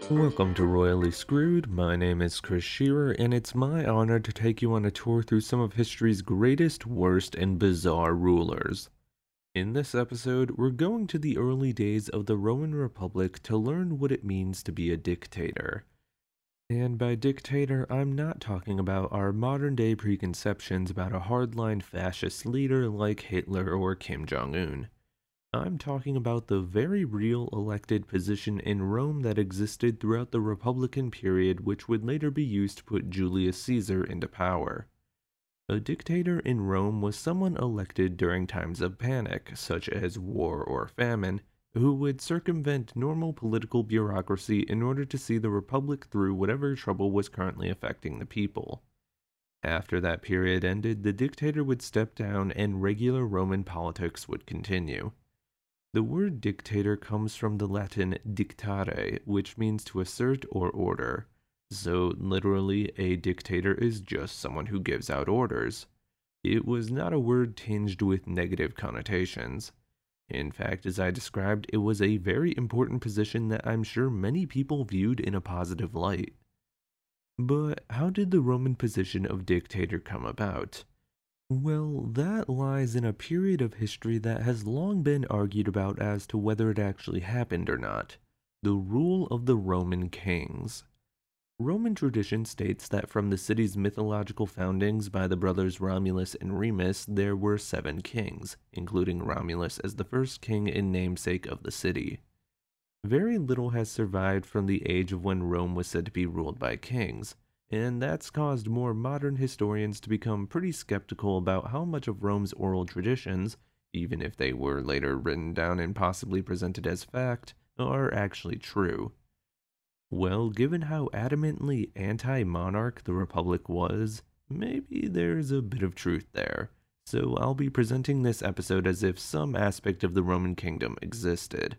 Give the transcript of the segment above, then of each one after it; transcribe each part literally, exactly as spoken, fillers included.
Welcome to Royally Screwed. My name is Chris Shearer, and it's my honor to take you on a tour through some of history's greatest, worst, and bizarre rulers. In this episode, we're going to the early days of the Roman Republic to learn what it means to be a dictator. And by dictator, I'm not talking about our modern-day preconceptions about a hardline fascist leader like Hitler or Kim Jong-un. I'm talking about the very real elected position in Rome that existed throughout the Republican period, which would later be used to put Julius Caesar into power. A dictator in Rome was someone elected during times of panic, such as war or famine, who would circumvent normal political bureaucracy in order to see the Republic through whatever trouble was currently affecting the people. After that period ended, the dictator would step down and regular Roman politics would continue. The word dictator comes from the Latin dictare, which means to assert or order. So, literally, a dictator is just someone who gives out orders. It was not a word tinged with negative connotations. In fact, as I described, it was a very important position that I'm sure many people viewed in a positive light. But how did the Roman position of dictator come about? Well, that lies in a period of history that has long been argued about as to whether it actually happened or not: the rule of the Roman kings. Roman tradition states that from the city's mythological foundings by the brothers Romulus and Remus, there were seven kings, including Romulus as the first king and namesake of the city. Very little has survived from the age of when Rome was said to be ruled by kings, and that's caused more modern historians to become pretty skeptical about how much of Rome's oral traditions, even if they were later written down and possibly presented as fact, are actually true. Well, given how adamantly anti-monarch the Republic was, maybe there's a bit of truth there, so I'll be presenting this episode as if some aspect of the Roman kingdom existed.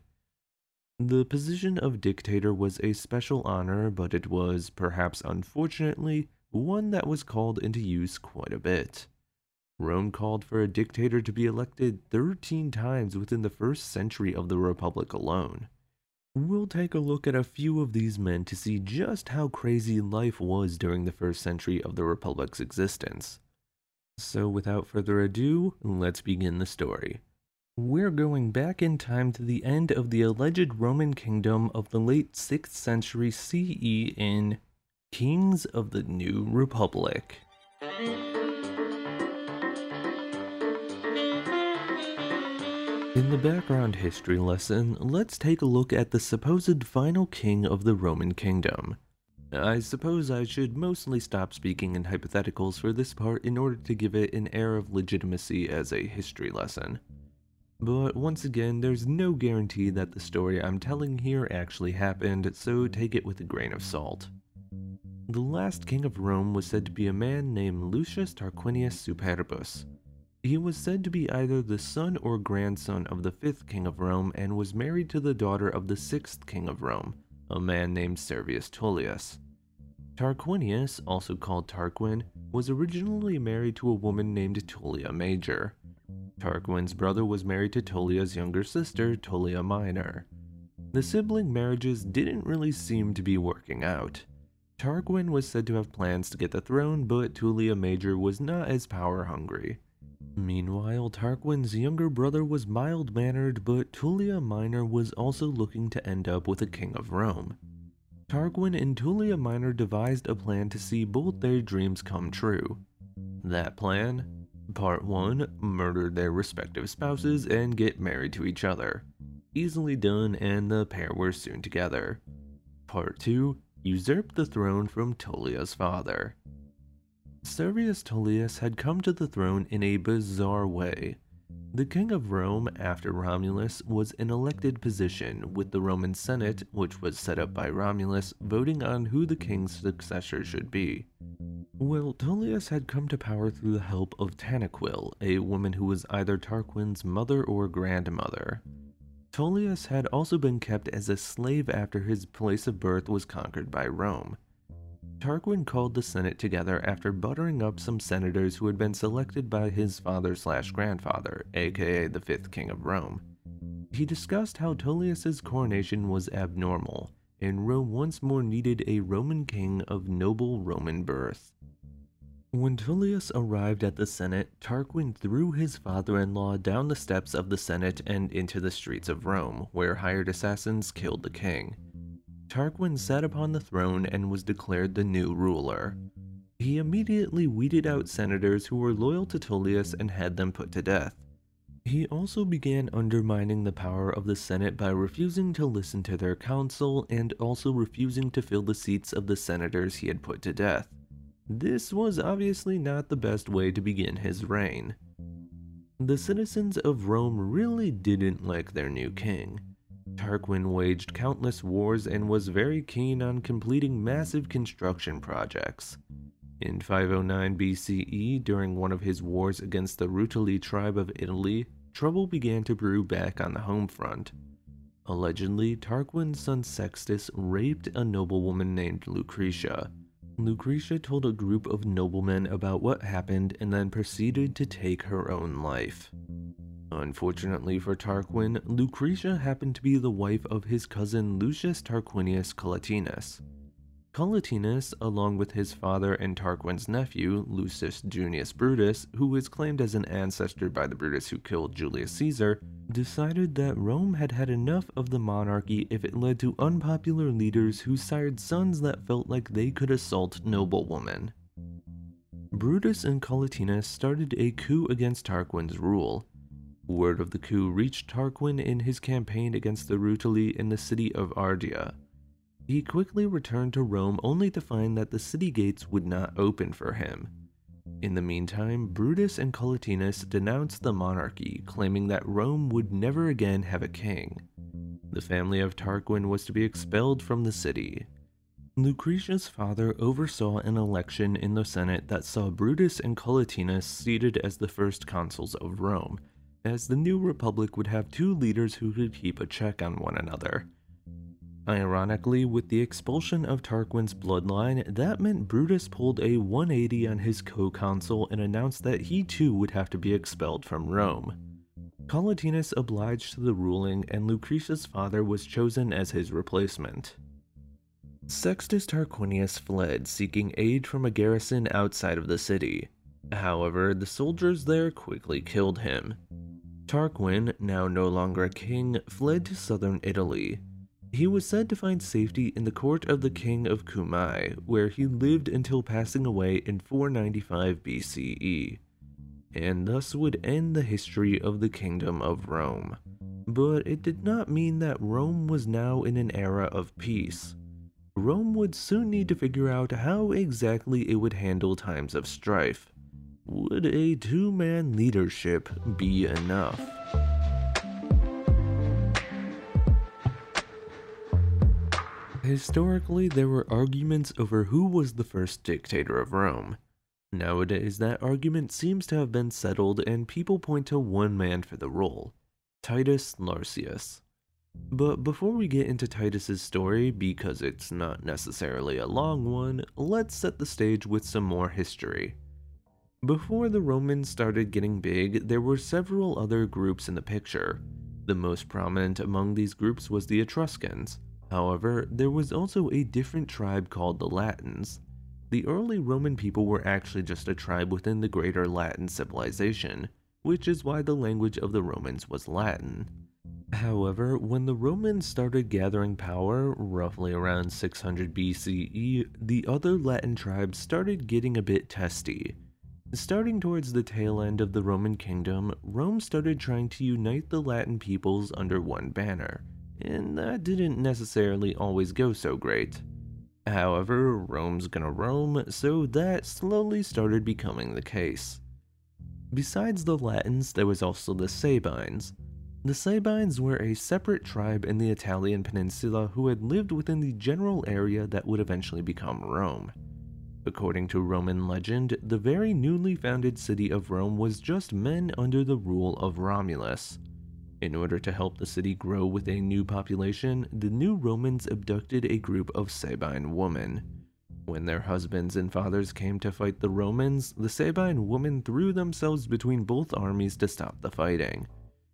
The position of dictator was a special honor, but it was, perhaps unfortunately, one that was called into use quite a bit. Rome called for a dictator to be elected thirteen times within the first century of the Republic alone. We'll take a look at a few of these men to see just how crazy life was during the first century of the Republic's existence. So without further ado, let's begin the story. We're going back in time to the end of the alleged Roman kingdom of the late sixth century C E in Kings of the New Republic. In the background history lesson, let's take a look at the supposed final king of the Roman kingdom. I suppose I should mostly stop speaking in hypotheticals for this part in order to give it an air of legitimacy as a history lesson. But once again, there's no guarantee that the story I'm telling here actually happened, so take it with a grain of salt. The last king of Rome was said to be a man named Lucius Tarquinius Superbus. He was said to be either the son or grandson of the fifth king of Rome and was married to the daughter of the sixth king of Rome, a man named Servius Tullius. Tarquinius, also called Tarquin, was originally married to a woman named Tullia Major. Tarquin's brother was married to Tullia's younger sister, Tullia Minor. The sibling marriages didn't really seem to be working out. Tarquin was said to have plans to get the throne, but Tullia Major was not as power-hungry. Meanwhile, Tarquin's younger brother was mild-mannered, but Tullia Minor was also looking to end up with a king of Rome. Tarquin and Tullia Minor devised a plan to see both their dreams come true. That plan? Part one, murder their respective spouses and get married to each other. Easily done, and the pair were soon together. Part two, usurp the throne from Tullia's father. Servius Tullius had come to the throne in a bizarre way. The king of Rome, after Romulus, was an elected position, with the Roman Senate, which was set up by Romulus, voting on who the king's successor should be. Well, Tullius had come to power through the help of Tanaquil, a woman who was either Tarquin's mother or grandmother. Tullius had also been kept as a slave after his place of birth was conquered by Rome. Tarquin called the Senate together after buttering up some senators who had been selected by his father-slash-grandfather, aka the fifth king of Rome. He discussed how Tullius's coronation was abnormal, and Rome once more needed a Roman king of noble Roman birth. When Tullius arrived at the Senate, Tarquin threw his father-in-law down the steps of the Senate and into the streets of Rome, where hired assassins killed the king. Tarquin sat upon the throne and was declared the new ruler. He immediately weeded out senators who were loyal to Tullius and had them put to death. He also began undermining the power of the Senate by refusing to listen to their counsel and also refusing to fill the seats of the senators he had put to death. This was obviously not the best way to begin his reign. The citizens of Rome really didn't like their new king. Tarquin waged countless wars and was very keen on completing massive construction projects. In five oh nine B C E, during one of his wars against the Rutuli tribe of Italy, trouble began to brew back on the home front. Allegedly, Tarquin's son Sextus raped a noblewoman named Lucretia. Lucretia told a group of noblemen about what happened and then proceeded to take her own life. Unfortunately for Tarquin, Lucretia happened to be the wife of his cousin Lucius Tarquinius Collatinus. Collatinus, along with his father and Tarquin's nephew, Lucius Junius Brutus, who is claimed as an ancestor by the Brutus who killed Julius Caesar, decided that Rome had had enough of the monarchy if it led to unpopular leaders who sired sons that felt like they could assault noblewomen. Brutus and Collatinus started a coup against Tarquin's rule. Word of the coup reached Tarquin in his campaign against the Rutuli in the city of Ardea. He quickly returned to Rome only to find that the city gates would not open for him. In the meantime, Brutus and Collatinus denounced the monarchy, claiming that Rome would never again have a king. The family of Tarquin was to be expelled from the city. Lucretia's father oversaw an election in the Senate that saw Brutus and Collatinus seated as the first consuls of Rome, as the new republic would have two leaders who could keep a check on one another. Ironically, with the expulsion of Tarquin's bloodline, that meant Brutus pulled a one eighty on his co-consul and announced that he too would have to be expelled from Rome. Collatinus obliged to the ruling, and Lucretia's father was chosen as his replacement. Sextus Tarquinius fled, seeking aid from a garrison outside of the city. However, the soldiers there quickly killed him. Tarquin, now no longer a king, fled to southern Italy. He was said to find safety in the court of the king of Cumae, where he lived until passing away in four ninety-five B C E, and thus would end the history of the Kingdom of Rome. But it did not mean that Rome was now in an era of peace. Rome would soon need to figure out how exactly it would handle times of strife. Would a two-man leadership be enough? Historically, there were arguments over who was the first dictator of Rome. Nowadays, that argument seems to have been settled and people point to one man for the role, Titus Larsius. But before we get into Titus's story, because it's not necessarily a long one, let's set the stage with some more history. Before the Romans started getting big, there were several other groups in the picture. The most prominent among these groups was the Etruscans. However, there was also a different tribe called the Latins. The early Roman people were actually just a tribe within the greater Latin civilization, which is why the language of the Romans was Latin. However, when the Romans started gathering power, roughly around six hundred B C E, the other Latin tribes started getting a bit testy. Starting towards the tail end of the Roman kingdom, Rome started trying to unite the Latin peoples under one banner, and that didn't necessarily always go so great. However, Rome's gonna Rome, so that slowly started becoming the case. Besides the Latins, there was also the Sabines. The Sabines were a separate tribe in the Italian peninsula who had lived within the general area that would eventually become Rome. According to Roman legend, the very newly founded city of Rome was just men under the rule of Romulus. In order to help the city grow with a new population, the new Romans abducted a group of Sabine women. When their husbands and fathers came to fight the Romans, the Sabine women threw themselves between both armies to stop the fighting.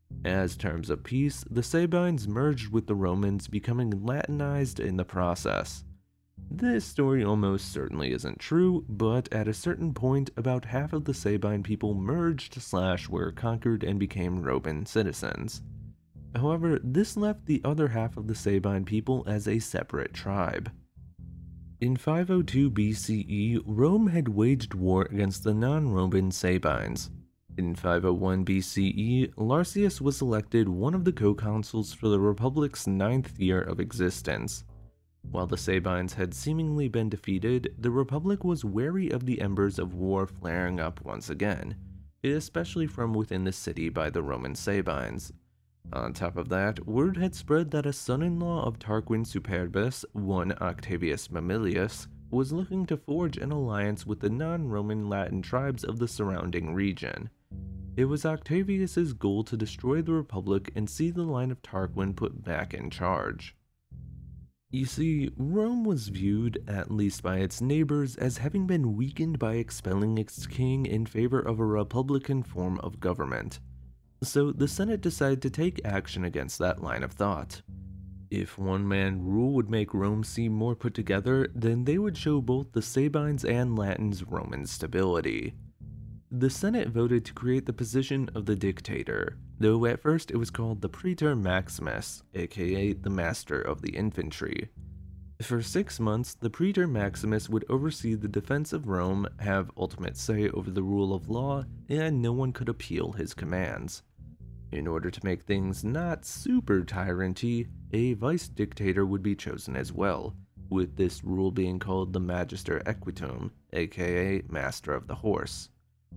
As terms of peace, the Sabines merged with the Romans, becoming Latinized in the process. This story almost certainly isn't true, but at a certain point, about half of the Sabine people merged slash were conquered and became Roman citizens. However, this left the other half of the Sabine people as a separate tribe. In five oh two B C E, Rome had waged war against the non-Roman Sabines. In five oh one B C E, Larsius was elected one of the co-consuls for the Republic's ninth year of existence. While the Sabines had seemingly been defeated, the Republic was wary of the embers of war flaring up once again, especially from within the city by the Roman Sabines. On top of that, word had spread that a son-in-law of Tarquin Superbus, one Octavius Mamilius, was looking to forge an alliance with the non-Roman Latin tribes of the surrounding region. It was Octavius's goal to destroy the Republic and see the line of Tarquin put back in charge. You see, Rome was viewed, at least by its neighbors, as having been weakened by expelling its king in favor of a republican form of government. So the Senate decided to take action against that line of thought. If one-man rule would make Rome seem more put together, then they would show both the Sabines and Latins Roman stability. The Senate voted to create the position of the dictator, though at first it was called the Praetor Maximus, aka the Master of the Infantry. For six months, the Praetor Maximus would oversee the defense of Rome, have ultimate say over the rule of law, and no one could appeal his commands. In order to make things not super tyrant-y, a vice-dictator would be chosen as well, with this rule being called the Magister Equitum, aka Master of the Horse.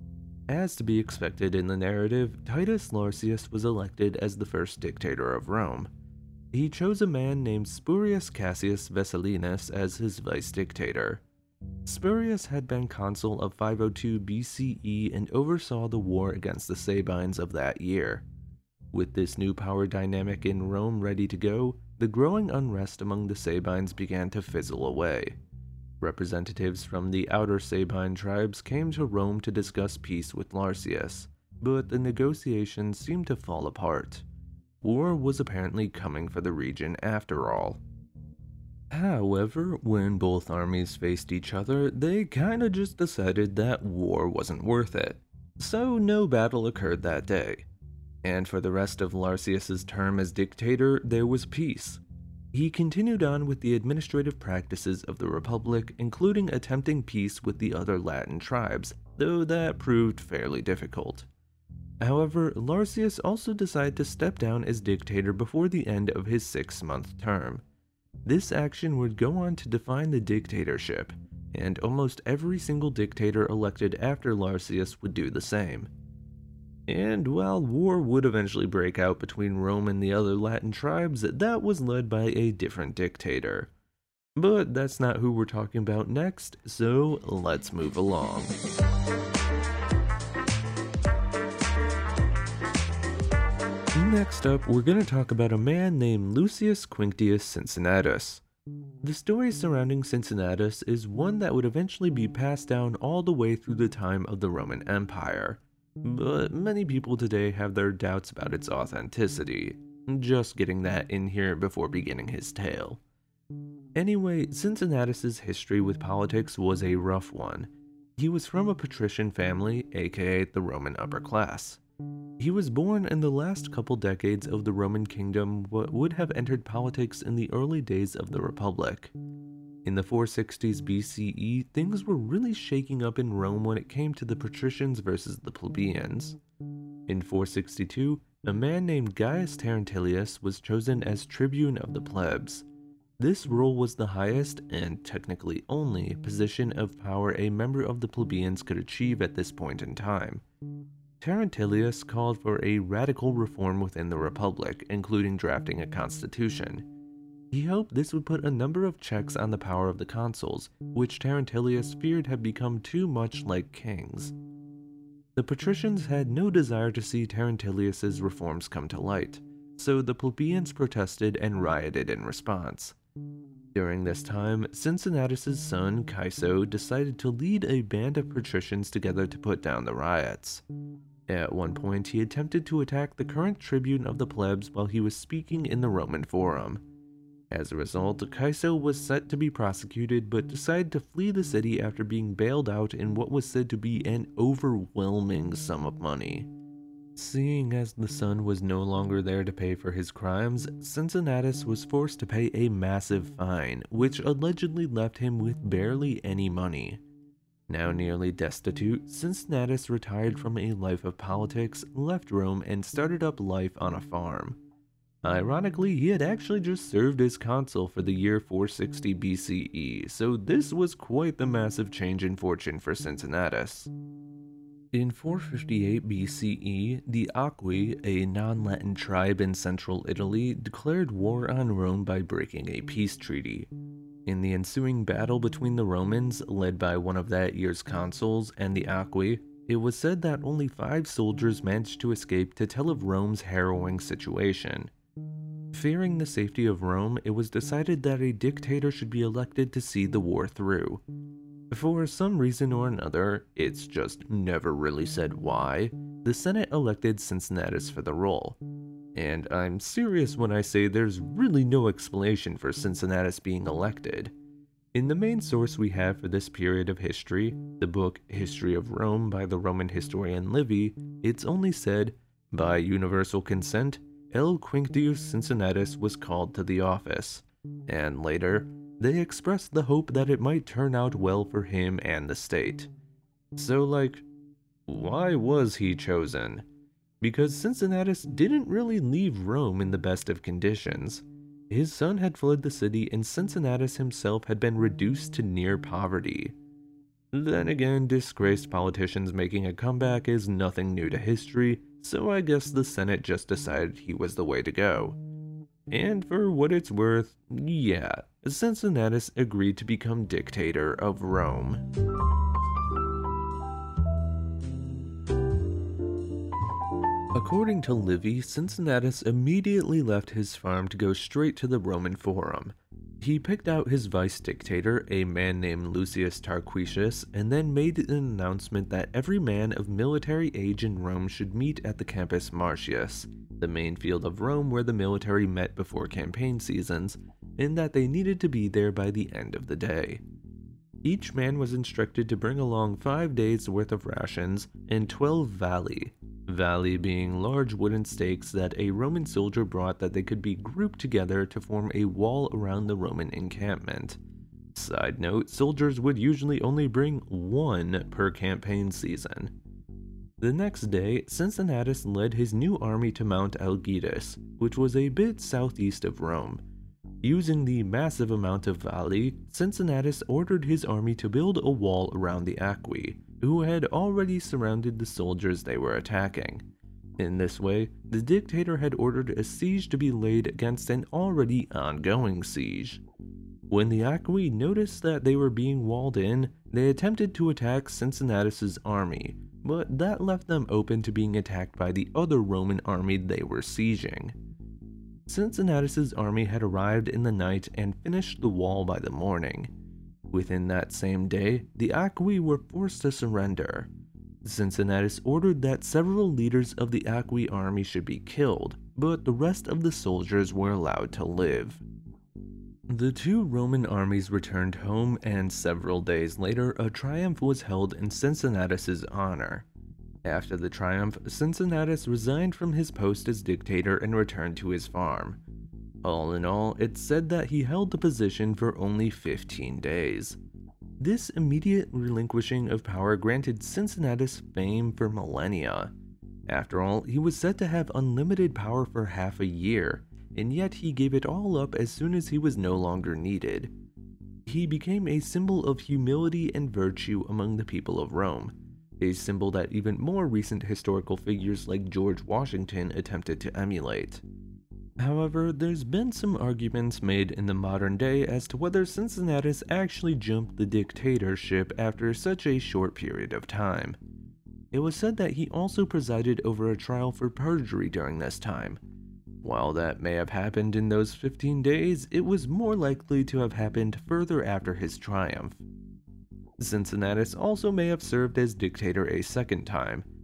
As to be expected in the narrative, Titus Larsius was elected as the first dictator of Rome. He chose a man named Spurius Cassius Vessalinus as his vice-dictator. Spurius had been consul of five oh two B C E and oversaw the war against the Sabines of that year. With this new power dynamic in Rome ready to go, the growing unrest among the Sabines began to fizzle away. Representatives from the outer Sabine tribes came to Rome to discuss peace with Larsius, but the negotiations seemed to fall apart. War was apparently coming for the region after all. However, when both armies faced each other, they kinda just decided that war wasn't worth it. So no battle occurred that day. And for the rest of Larsius's term as dictator, there was peace. He continued on with the administrative practices of the Republic, including attempting peace with the other Latin tribes, though that proved fairly difficult. However, Larsius also decided to step down as dictator before the end of his six-month term. This action would go on to define the dictatorship, and almost every single dictator elected after Larsius would do the same. And while war would eventually break out between Rome and the other Latin tribes, that was led by a different dictator. But that's not who we're talking about next, so let's move along. Next up, we're going to talk about a man named Lucius Quinctius Cincinnatus. The story surrounding Cincinnatus is one that would eventually be passed down all the way through the time of the Roman Empire. But many people today have their doubts about its authenticity. Just getting that in here before beginning his tale. Anyway, Cincinnatus's history with politics was a rough one. He was from a patrician family, aka the Roman upper class. He was born in the last couple decades of the Roman kingdom but would have entered politics in the early days of the Republic. In the four sixties B C E, things were really shaking up in Rome when it came to the patricians versus the plebeians. In four sixty-two, a man named Gaius Terentilius was chosen as tribune of the plebs. This role was the highest, and technically only, position of power a member of the plebeians could achieve at this point in time. Terentilius called for a radical reform within the Republic, including drafting a constitution. He hoped this would put a number of checks on the power of the consuls, which Terentilius feared had become too much like kings. The patricians had no desire to see Terentilius's reforms come to light, so the plebeians protested and rioted in response. During this time, Cincinnatus's son, Caeso, decided to lead a band of patricians together to put down the riots. At one point, he attempted to attack the current tribune of the plebs while he was speaking in the Roman Forum. As a result, Caeso was set to be prosecuted but decided to flee the city after being bailed out in what was said to be an overwhelming sum of money. Seeing as the son was no longer there to pay for his crimes, Cincinnatus was forced to pay a massive fine, which allegedly left him with barely any money. Now nearly destitute, Cincinnatus retired from a life of politics, left Rome, and started up life on a farm. Ironically, he had actually just served as consul for the year four sixty B C E, so this was quite the massive change in fortune for Cincinnatus. In four fifty-eight B C E, the Aqui, a non-Latin tribe in central Italy, declared war on Rome by breaking a peace treaty. In the ensuing battle between the Romans, led by one of that year's consuls, and the Aqui, it was said that only five soldiers managed to escape to tell of Rome's harrowing situation. Fearing the safety of Rome, it was decided that a dictator should be elected to see the war through. For some reason or another, it's just never really said why, the Senate elected Cincinnatus for the role. And I'm serious when I say there's really no explanation for Cincinnatus being elected. In the main source we have for this period of history, the book History of Rome by the Roman historian Livy, it's only said, by universal consent, L. Quinctius Cincinnatus was called to the office, and later, they expressed the hope that it might turn out well for him and the state. So like, why was he chosen? Because Cincinnatus didn't really leave Rome in the best of conditions. His son had fled the city and Cincinnatus himself had been reduced to near poverty. Then again, disgraced politicians making a comeback is nothing new to history, so I guess the Senate just decided he was the way to go. And for what it's worth, yeah, Cincinnatus agreed to become dictator of Rome. According to Livy, Cincinnatus immediately left his farm to go straight to the Roman Forum. He picked out his vice-dictator, a man named Lucius Tarquitius, and then made an announcement that every man of military age in Rome should meet at the Campus Martius, the main field of Rome where the military met before campaign seasons, and that they needed to be there by the end of the day. Each man was instructed to bring along five days' worth of rations and twelve valli, valli being large wooden stakes that a Roman soldier brought that they could be grouped together to form a wall around the Roman encampment. Side note, soldiers would usually only bring one per campaign season. The next day, Cincinnatus led his new army to Mount Algidus, which was a bit southeast of Rome. Using the massive amount of valli, Cincinnatus ordered his army to build a wall around the Aqui, who had already surrounded the soldiers they were attacking. In this way, the dictator had ordered a siege to be laid against an already ongoing siege. When the Aqui noticed that they were being walled in, they attempted to attack Cincinnatus's army, but that left them open to being attacked by the other Roman army they were sieging. Cincinnatus's army had arrived in the night and finished the wall by the morning. Within that same day, the Aqui were forced to surrender. Cincinnatus ordered that several leaders of the Aqui army should be killed, but the rest of the soldiers were allowed to live. The two Roman armies returned home, and several days later, a triumph was held in Cincinnatus's honor. After the triumph, Cincinnatus resigned from his post as dictator and returned to his farm. All in all, it's said that he held the position for only fifteen days. This immediate relinquishing of power granted Cincinnatus fame for millennia. After all, he was said to have unlimited power for half a year, and yet he gave it all up as soon as he was no longer needed. He became a symbol of humility and virtue among the people of Rome, a symbol that even more recent historical figures like George Washington attempted to emulate. However, there's been some arguments made in the modern day as to whether Cincinnatus actually jumped the dictatorship after such a short period of time. It was said that he also presided over a trial for perjury during this time. While that may have happened in those fifteen days, it was more likely to have happened further after his triumph. Cincinnatus also may have served as dictator a second time,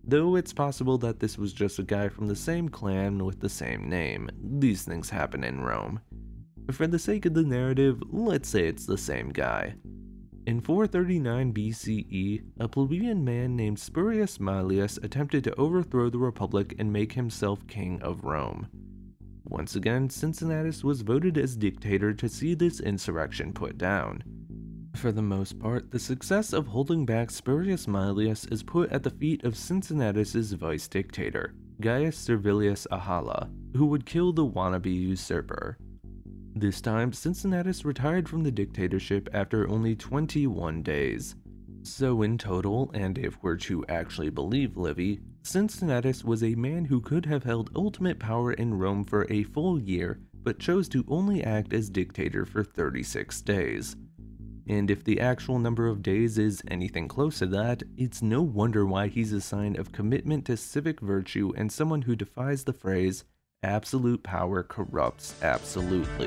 though it's possible that this was just a guy from the same clan with the same name. These things happen in Rome. For the sake of the narrative, let's say it's the same guy. In four thirty-nine B C E, a plebeian man named Spurius Maelius attempted to overthrow the Republic and make himself king of Rome. Once again, Cincinnatus was voted as dictator to see this insurrection put down. For the most part, the success of holding back Spurius Maelius is put at the feet of Cincinnatus's vice-dictator, Gaius Servilius Ahala, who would kill the wannabe usurper. This time, Cincinnatus retired from the dictatorship after only twenty-one days. So in total, and if we're to actually believe Livy, Cincinnatus was a man who could have held ultimate power in Rome for a full year, but chose to only act as dictator for thirty-six days. And if the actual number of days is anything close to that, it's no wonder why he's a sign of commitment to civic virtue and someone who defies the phrase, "absolute power corrupts absolutely."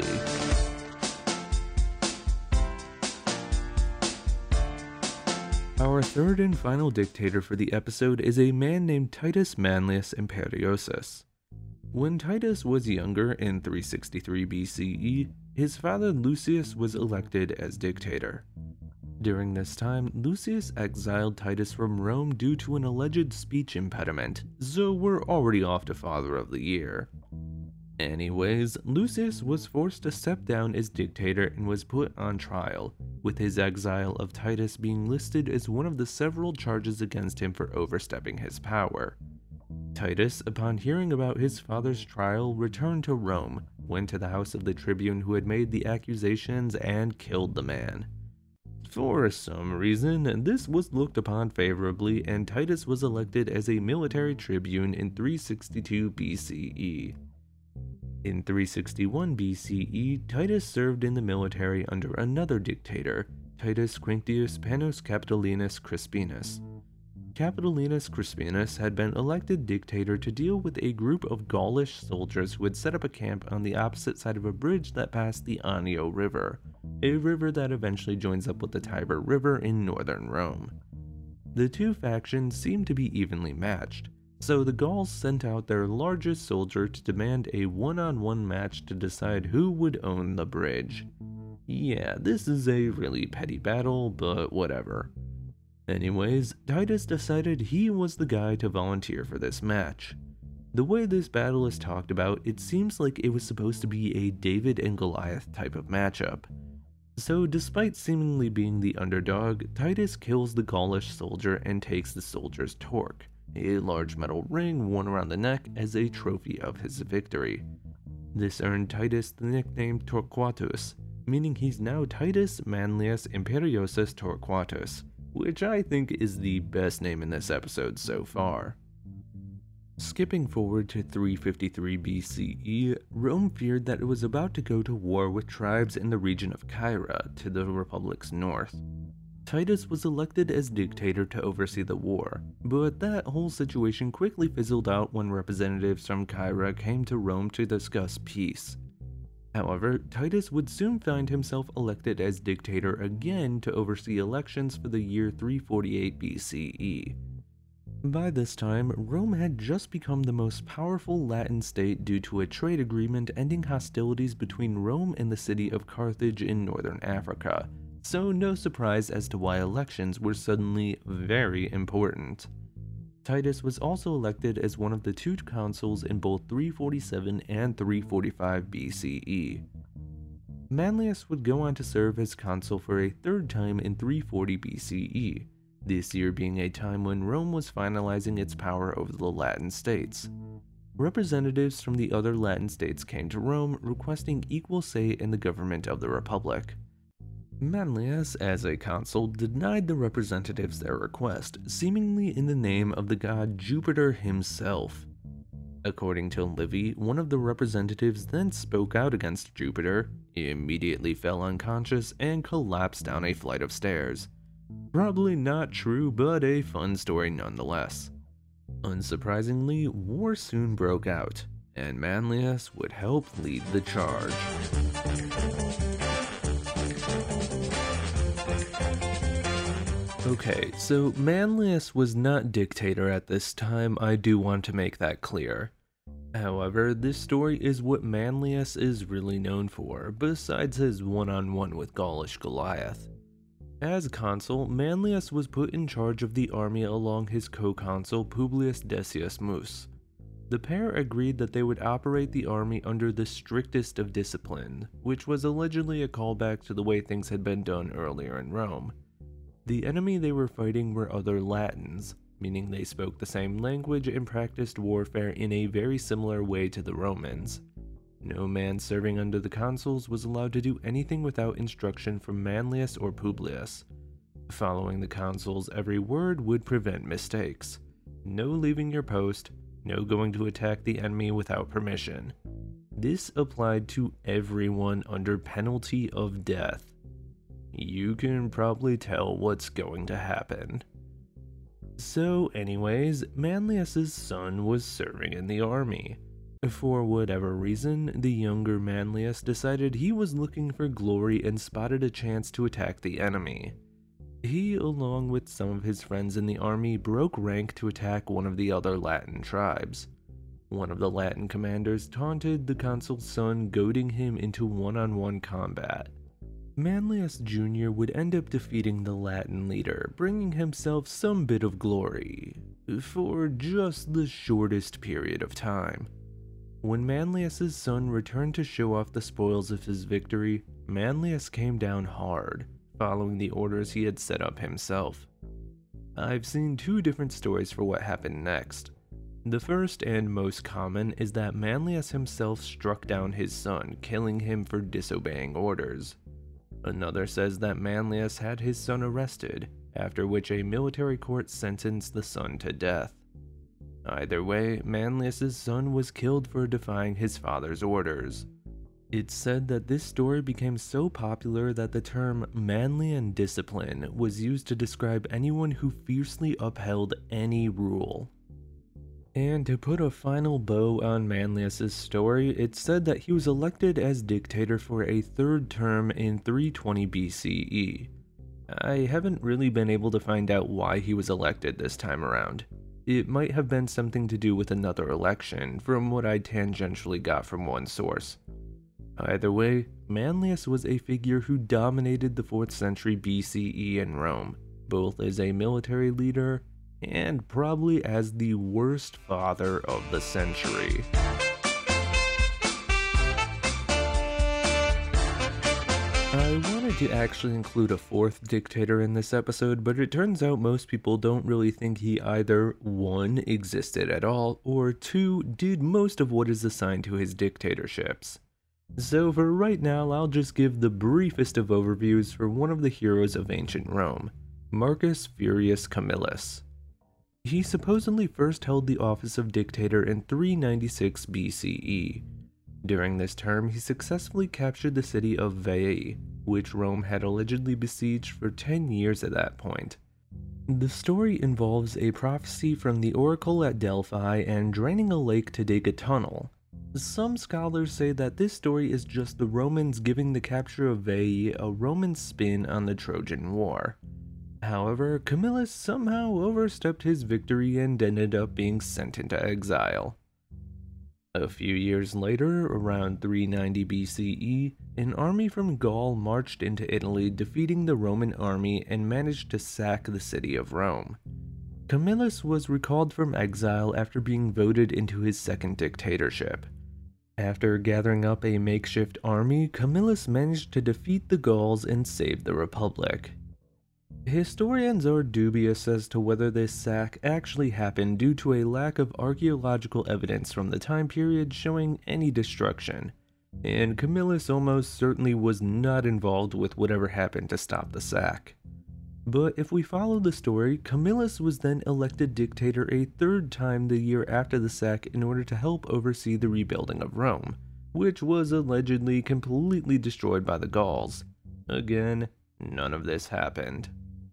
Our third and final dictator for the episode is a man named Titus Manlius Imperiosus. When Titus was younger in three sixty-three B C E, his father Lucius was elected as dictator. During this time, Lucius exiled Titus from Rome due to an alleged speech impediment, so we're already off to Father of the Year. Anyways, Lucius was forced to step down as dictator and was put on trial, with his exile of Titus being listed as one of the several charges against him for overstepping his power. Titus, upon hearing about his father's trial, returned to Rome, went to the house of the tribune who had made the accusations, and killed the man. For some reason, this was looked upon favorably, and Titus was elected as a military tribune in three sixty-two B C E. In three sixty-one B C E, Titus served in the military under another dictator, Titus Quinctius Panus Capitolinus Crispinus. Capitolinus Crispinus had been elected dictator to deal with a group of Gaulish soldiers who had set up a camp on the opposite side of a bridge that passed the Anio River, a river that eventually joins up with the Tiber River in northern Rome. The two factions seemed to be evenly matched, so the Gauls sent out their largest soldier to demand a one-on-one match to decide who would own the bridge. Yeah, this is a really petty battle, but whatever. Anyways, Titus decided he was the guy to volunteer for this match. The way this battle is talked about, it seems like it was supposed to be a David and Goliath type of matchup. So despite seemingly being the underdog, Titus kills the Gaulish soldier and takes the soldier's torque, a large metal ring worn around the neck, as a trophy of his victory. This earned Titus the nickname Torquatus, meaning he's now Titus Manlius Imperiosus Torquatus, which I think is the best name in this episode so far. Skipping forward to three fifty-three B C E, Rome feared that it was about to go to war with tribes in the region of Caira to the Republic's north. Titus was elected as dictator to oversee the war, but that whole situation quickly fizzled out when representatives from Caira came to Rome to discuss peace. However, Titus would soon find himself elected as dictator again to oversee elections for the year three forty-eight B C E. By this time, Rome had just become the most powerful Latin state due to a trade agreement ending hostilities between Rome and the city of Carthage in northern Africa, so no surprise as to why elections were suddenly very important. Titus was also elected as one of the two consuls in both three forty-seven and three forty-five B C E. Manlius would go on to serve as consul for a third time in three forty B C E, this year being a time when Rome was finalizing its power over the Latin states. Representatives from the other Latin states came to Rome requesting equal say in the government of the Republic. Manlius, as a consul, denied the representatives their request, seemingly in the name of the god Jupiter himself. According to Livy, one of the representatives then spoke out against Jupiter, immediately fell unconscious, and collapsed down a flight of stairs. Probably not true, but a fun story nonetheless. Unsurprisingly, war soon broke out, and Manlius would help lead the charge. Okay, so Manlius was not dictator at this time, I do want to make that clear. However, this story is what Manlius is really known for, besides his one-on-one with Gaulish Goliath. As consul, Manlius was put in charge of the army along his co-consul Publius Decius Mus. The pair agreed that they would operate the army under the strictest of discipline, which was allegedly a callback to the way things had been done earlier in Rome. The enemy they were fighting were other Latins, meaning they spoke the same language and practiced warfare in a very similar way to the Romans. No man serving under the consuls was allowed to do anything without instruction from Manlius or Publius. Following the consuls' every word would prevent mistakes. No leaving your post, no going to attack the enemy without permission. This applied to everyone under penalty of death. You can probably tell what's going to happen. So anyways, Manlius's son was serving in the army. For whatever reason, the younger Manlius decided he was looking for glory and spotted a chance to attack the enemy. He, along with some of his friends in the army, broke rank to attack one of the other Latin tribes. One of the Latin commanders taunted the consul's son, goading him into one-on-one combat. Manlius Junior would end up defeating the Latin leader, bringing himself some bit of glory, for just the shortest period of time. When Manlius's son returned to show off the spoils of his victory, Manlius came down hard, following the orders he had set up himself. I've seen two different stories for what happened next. The first and most common is that Manlius himself struck down his son, killing him for disobeying orders. Another says that Manlius had his son arrested, after which a military court sentenced the son to death. Either way, Manlius's son was killed for defying his father's orders. It's said that this story became so popular that the term Manlian discipline was used to describe anyone who fiercely upheld any rule. And to put a final bow on Manlius's story, it's said that he was elected as dictator for a third term in three twenty B C E. I haven't really been able to find out why he was elected this time around. It might have been something to do with another election, from what I tangentially got from one source. Either way, Manlius was a figure who dominated the fourth century B C E in Rome, both as a military leader and probably as the worst father of the century. I wanted to actually include a fourth dictator in this episode, but it turns out most people don't really think he either one existed at all, or two did most of what is assigned to his dictatorships. So for right now, I'll just give the briefest of overviews for one of the heroes of ancient Rome, Marcus Furius Camillus. He supposedly first held the office of dictator in three ninety-six B C E. During this term, he successfully captured the city of Veii, which Rome had allegedly besieged for ten years at that point. The story involves a prophecy from the oracle at Delphi and draining a lake to dig a tunnel. Some scholars say that this story is just the Romans giving the capture of Veii a Roman spin on the Trojan War. However, Camillus somehow overstepped his victory and ended up being sent into exile. A few years later, around three ninety B C E, an army from Gaul marched into Italy, defeating the Roman army and managed to sack the city of Rome. Camillus was recalled from exile after being voted into his second dictatorship. After gathering up a makeshift army, Camillus managed to defeat the Gauls and save the Republic. Historians are dubious as to whether this sack actually happened due to a lack of archaeological evidence from the time period showing any destruction, and Camillus almost certainly was not involved with whatever happened to stop the sack. But if we follow the story, Camillus was then elected dictator a third time the year after the sack in order to help oversee the rebuilding of Rome, which was allegedly completely destroyed by the Gauls. Again, none of this happened.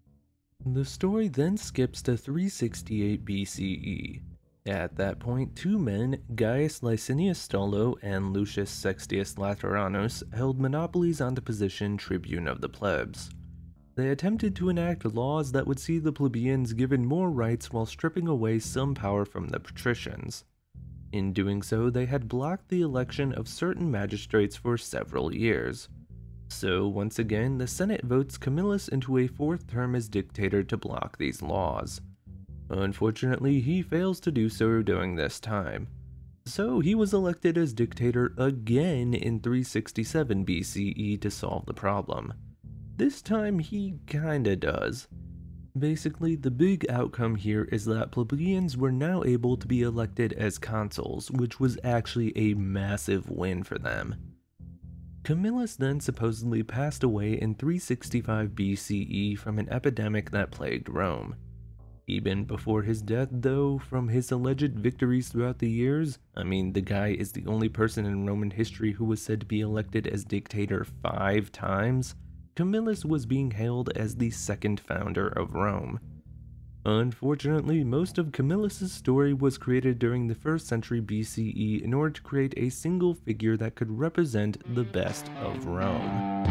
The story then skips to three sixty-eight B C E. At that point, two men, Gaius Licinius Stolo and Lucius Sextius Lateranus, held monopolies on the position tribune of the plebs. They attempted to enact laws that would see the plebeians given more rights while stripping away some power from the patricians. In doing so, they had blocked the election of certain magistrates for several years. So, once again, the Senate votes Camillus into a fourth term as dictator to block these laws. Unfortunately, he fails to do so during this time. So, he was elected as dictator again in three sixty-seven B C E to solve the problem. This time, he kinda does. Basically, the big outcome here is that plebeians were now able to be elected as consuls, which was actually a massive win for them. Camillus then supposedly passed away in three sixty-five B C E from an epidemic that plagued Rome. Even before his death, though, from his alleged victories throughout the years, I mean, the guy is the only person in Roman history who was said to be elected as dictator five times, Camillus was being hailed as the second founder of Rome. Unfortunately, most of Camillus' story was created during the first century B C E in order to create a single figure that could represent the best of Rome.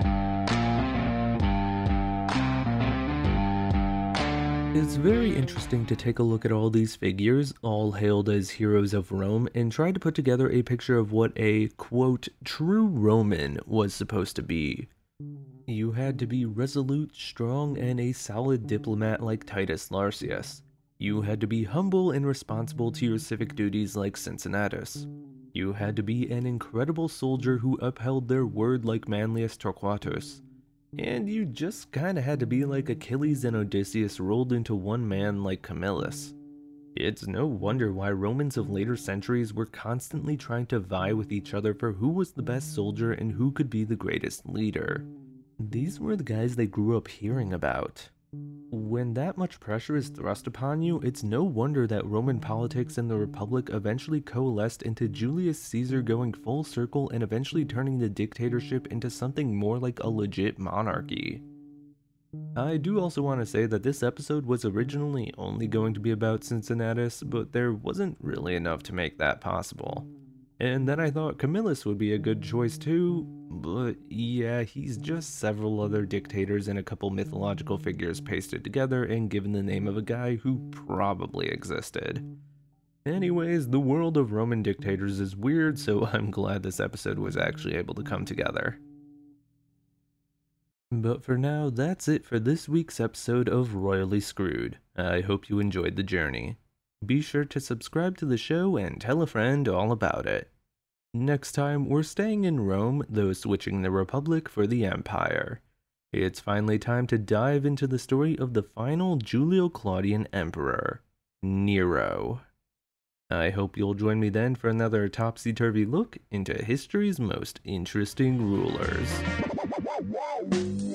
It's very interesting to take a look at all these figures, all hailed as heroes of Rome, and try to put together a picture of what a, quote, true Roman was supposed to be. You had to be resolute, strong, and a solid diplomat like Titus Larcius. You had to be humble and responsible to your civic duties like Cincinnatus. You had to be an incredible soldier who upheld their word like Manlius Torquatus. And you just kinda had to be like Achilles and Odysseus rolled into one man like Camillus. It's no wonder why Romans of later centuries were constantly trying to vie with each other for who was the best soldier and who could be the greatest leader. These were the guys they grew up hearing about. When that much pressure is thrust upon you, it's no wonder that Roman politics and the Republic eventually coalesced into Julius Caesar going full circle and eventually turning the dictatorship into something more like a legit monarchy. I do also want to say that this episode was originally only going to be about Cincinnatus, but there wasn't really enough to make that possible. And then I thought Camillus would be a good choice too, but yeah, he's just several other dictators and a couple mythological figures pasted together and given the name of a guy who probably existed. Anyways, the world of Roman dictators is weird, so I'm glad this episode was actually able to come together. But for now, that's it for this week's episode of Royally Screwed. I hope you enjoyed the journey. Be sure to subscribe to the show and tell a friend all about it. Next time, we're staying in Rome, though switching the Republic for the Empire. It's finally time to dive into the story of the final Julio-Claudian Emperor, Nero. I hope you'll join me then for another topsy-turvy look into history's most interesting rulers.